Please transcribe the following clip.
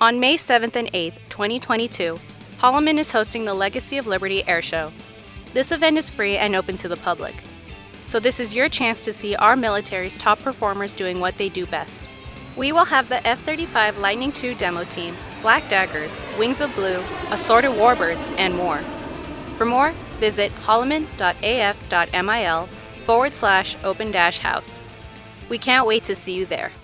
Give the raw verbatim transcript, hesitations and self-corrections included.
On May seventh and eighth, twenty twenty-two, Holloman is hosting the Legacy of Liberty Air Show. This event is free and open to the public. So this is your chance to see our military's top performers doing what they do best. We will have the F thirty-five Lightning two demo team, Black Daggers, Wings of Blue, assorted warbirds, and more. For more, visit holloman.af.mil forward slash open dash house. We can't wait to see you there.